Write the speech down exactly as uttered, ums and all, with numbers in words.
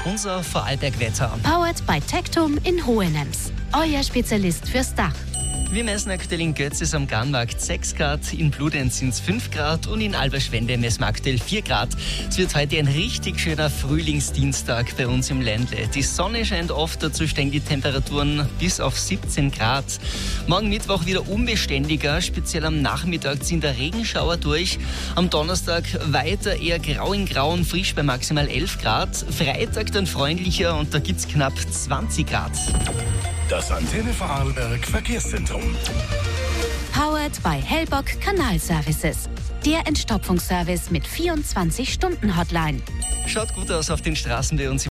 Unser Vorarlberg-Wetter. Powered by Tectum in Hohenems. Euer Spezialist fürs Dach. Wir messen aktuell in Götzis am Garnmarkt sechs Grad, in Bludenz sind es fünf Grad und in Alberschwende messen wir aktuell vier Grad. Es wird heute ein richtig schöner Frühlingsdienstag bei uns im Ländle. Die Sonne scheint oft, dazu steigen die Temperaturen bis auf siebzehn Grad. Morgen Mittwoch wieder unbeständiger, speziell am Nachmittag ziehen der Regenschauer durch. Am Donnerstag weiter eher grau in grau und frisch bei maximal elf Grad. Freitag dann freundlicher und da gibt es knapp zwanzig Grad. Das Antenne Vorarlberg Verkehrszentrum. Powered by Hellbock Kanalservices. Der Entstopfungsservice mit vierundzwanzig Stunden Hotline. Schaut gut aus auf den Straßen bei uns.